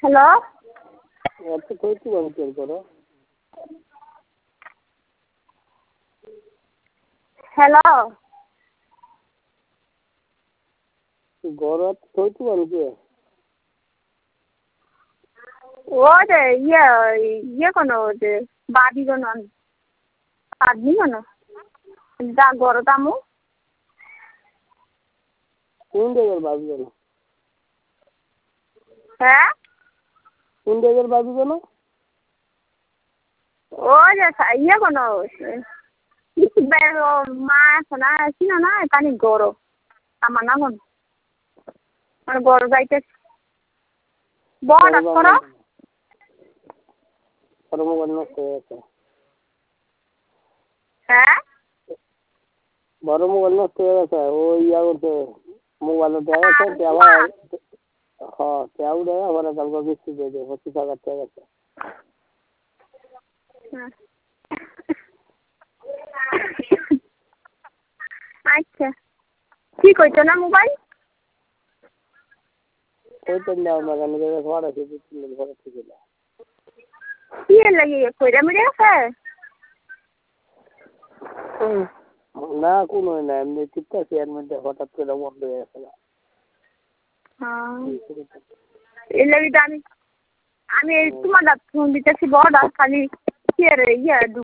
hello এত কইতে বলছেন করো হ্যালো গরত কইতে বলছে ও যে ইয়ে কোনো যে বাদি কোনো বাদি কোনো যা গরদামু কোন জায়গার বাবু জানো হ্যাঁ কোন জায়গার বাবু জানো ও যে ইয়ে কোনো মা শোনা ছিল না এখানে গরো আমার না কোন মানে বড় যাইতে বড় করো মোবাইল নষ্ট হয়ে গেছে হ্যাঁ বড় মোবাইল নষ্ট হয়ে গেছে ও ইয়া করছে মোবাইলে দেওয়া গেছে আবার হ্যাঁ তেও দেয় আবার কালকে কিস্তি দিয়ে দেয় 25,000 টাকা গেছে আচ্ছা কি কইতো না মোবাইল কইতেন না মাগানি জায়গা ঘর আছে 2-3 দিন ঘরে থেকে না কি লাগি কইরা মিরে আছে না কোনো না এমনি ঠিক আছে এর মধ্যে হঠাৎ করে বন্ধ হয়ে গেছে এই লাগি আমি তোমার ফোন দিতেছি বড় খালি কি রে ইয়া